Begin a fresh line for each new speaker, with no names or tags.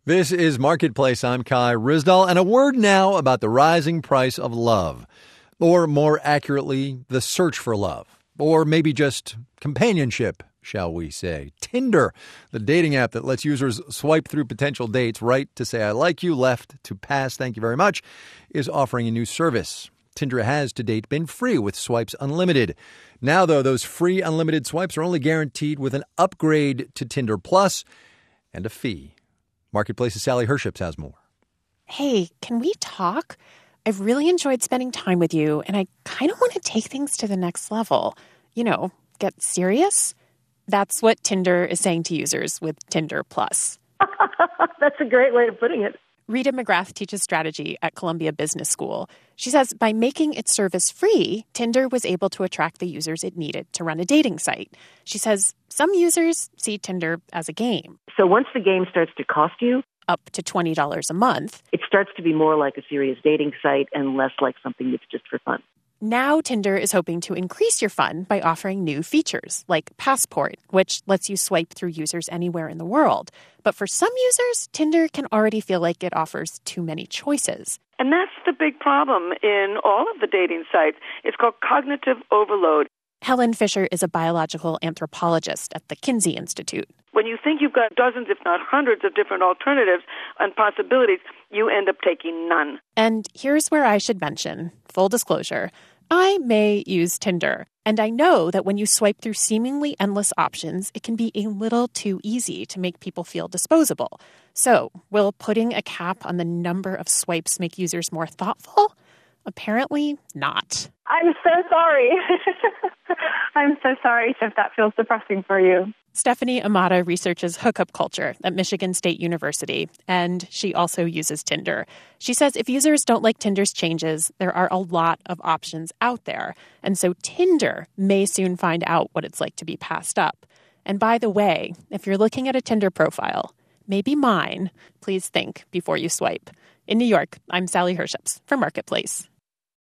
This is Marketplace. I'm Kai Ryssdal, and a word now about the rising price of love. Or more accurately, the search for love. Or maybe just companionship, shall we say. Tinder, the dating app that lets users swipe through potential dates, right to say I like you, left to pass, thank you very much, is offering a new service. Tinder has to date been free with Swipes Unlimited. Now, though, those free unlimited swipes are only guaranteed with an upgrade to Tinder Plus and a fee. Marketplace's Sally Herships has more.
Hey, can we talk? I've really enjoyed spending time with you, and I kind of want to take things to the next level. You know, get serious? That's what Tinder is saying to users with Tinder Plus.
That's a great way of putting it.
Rita McGrath teaches strategy at Columbia Business School. She says by making its service free, Tinder was able to attract the users it needed to run a dating site. She says some users see Tinder as a game.
So once the game starts to cost you,
up to $20 a month,
it starts to be more like a serious dating site and less like something that's just for fun.
Now Tinder is hoping to increase your fun by offering new features like Passport, which lets you swipe through users anywhere in the world. But for some users, Tinder can already feel like it offers too many choices.
And that's the big problem in all of the dating sites. It's called cognitive overload.
Helen Fisher is a biological anthropologist at the Kinsey Institute.
When you think you've got dozens, if not hundreds, of different alternatives and possibilities, you end up taking none.
And here's where I should mention, full disclosure, I may use Tinder. And I know that when you swipe through seemingly endless options, it can be a little too easy to make people feel disposable. So, will putting a cap on the number of swipes make users more thoughtful? Apparently not.
I'm so sorry. I'm so sorry if that feels depressing for you.
Stephanie Amata researches hookup culture at Michigan State University, and she also uses Tinder. She says if users don't like Tinder's changes, there are a lot of options out there. And so Tinder may soon find out what it's like to be passed up. And by the way, if you're looking at a Tinder profile, maybe mine, please think before you swipe. In New York, I'm Sally Herships for Marketplace.